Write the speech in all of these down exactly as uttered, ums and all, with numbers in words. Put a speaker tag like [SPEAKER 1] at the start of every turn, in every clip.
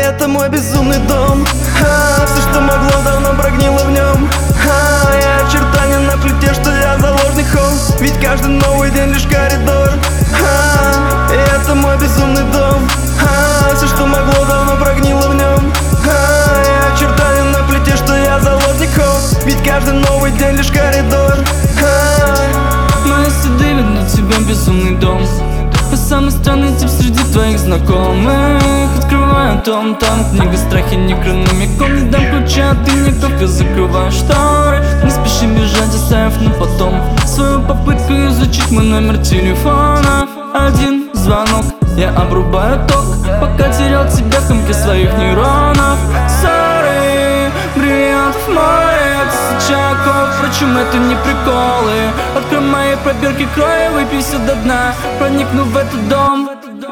[SPEAKER 1] это мой безумный дом. а, Все, что могло, давно прогнило в нем. а, Я очертания на плите, что я заложник холм. Ведь каждый новый день лишь коридор. а, Это мой безумный дом. а, Все, что могло, давно прогнило в нем. а, Я очертания на плите, что я заложник холм. Ведь каждый новый день лишь коридор. а,
[SPEAKER 2] Мои следы ведут тебя безумный дом. Я самый странный тип среди твоих знакомых. Открываю том, там книга страхи некрономикон. Не дам ключа от инников, я закрываю шторы. Не спеши бежать, оставив на потом свою попытку изучить мой номер телефона. Один звонок, я обрубаю ток, пока терял тебя в комке своих нейронов. Sorry, бриллиантов море, от тысячаков, впрочем, это не приколы. Открой мои пробирки крови, выпей все до дна, проникну в этот дом.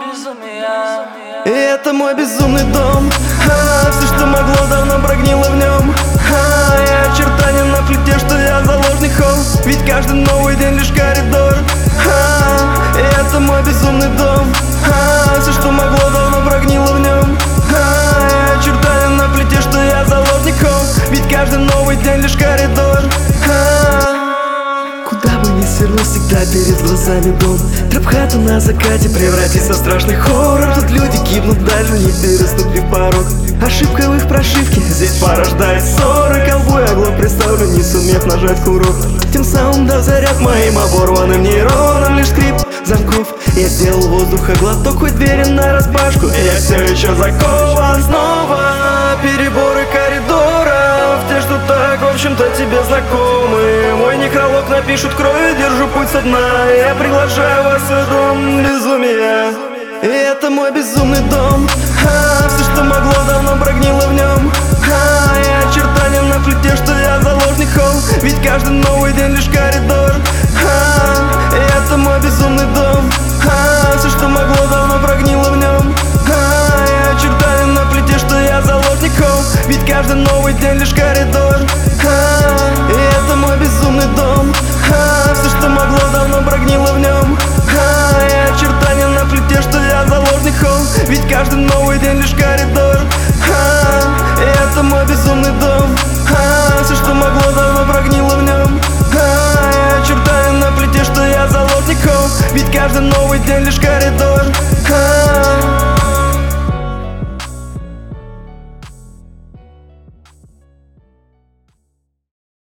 [SPEAKER 1] И это мой безумный дом. а, Все, что могло, давно прогнило в нем. а, Я очертания на плите, что я заложник холм. Ведь каждый новый день лишь коридор. а, И это мой безумный дом. а, Все, что могло, давно прогнило в нем. а, Я очертания на плите, что я заложник холм. Ведь каждый новый день лишь коридор. а, Куда бы ни свернул, всегда перед глазами дом. Трап-хата на закате превратится в страшный хоррор. Тут люди гибнут, даже не переступив порог. Ошибка в их прошивке здесь порождает ссоры. Ковбой оглох представлю, не сумев нажать курок. Тем самым дав заряд моим оборванным нейронам. Лишь скрип замков, я сделал воздуха глоток. Хоть двери нараспашку, я все еще закован. Снова переборы коридоров, те, что так, в общем-то, тебе знакомы. Мой некролог напишут кровью, держу путь со дна. Я приглашаю вас в свой дом безумия. И это мой безумный дом. а, Все, что могло, давно прогнило в нем. а, Я очертания на плите, что я заложник холм. Ведь каждый новый день лишь коридор. а, И это мой безумный дом. а, Все, что могло, давно прогнило в нем. а, Я очертания на плите, что я заложник холм. Ведь каждый новый день лишь коридор. а, И это мой безумный дом. а, Все, что могло, давно прогнило в нем. а, Я очертания на плите, что я заложник холм. Ведь каждый новый день лишь коридор. а, И это мой безумный дом. а, Все, что могло, давно прогнило в нем. а, Я очертания на плите, что я заложник холм. Ведь каждый новый день лишь коридор. а,